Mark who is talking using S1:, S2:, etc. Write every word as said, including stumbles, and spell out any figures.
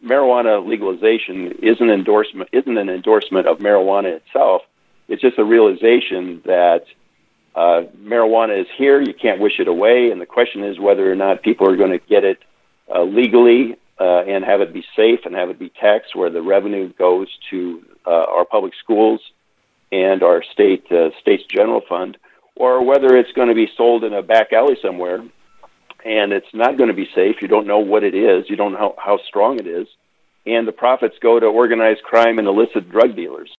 S1: marijuana legalization is an endorsement, isn't an endorsement of marijuana itself. It's just a realization that uh, marijuana is here. You can't wish it away. And the question is whether or not people are going to get it uh, legally uh, and have it be safe and have it be taxed, where the revenue goes to uh, our public schools and our state uh, state's general fund, or whether it's going to be sold in a back alley somewhere and it's not going to be safe. You don't know what it is. You don't know how, how strong it is. And the profits go to organized crime and illicit drug dealers.